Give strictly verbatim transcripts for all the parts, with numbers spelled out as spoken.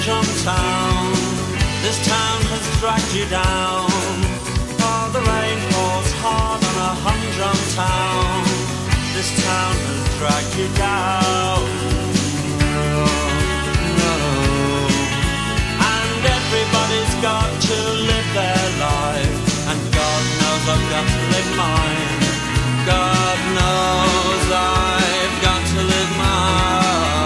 humdrum town. This town has dragged you down. Oh, the rain falls hard on a humdrum town. This town has dragged you down. No, no. And everybody's got to live their life. And God knows I've got to live mine. God knows I've got to live mine.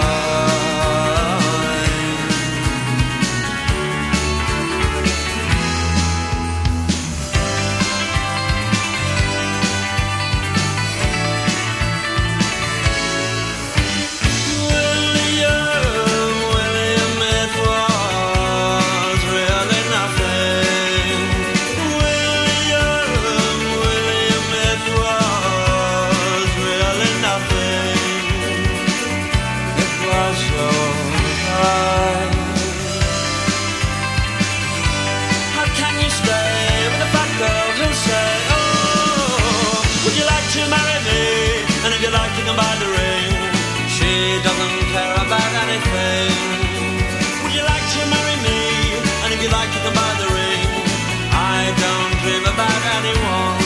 By the ring, she doesn't care about anything. Would you like to marry me? And if you like, you can buy the ring. I don't dream about anyone.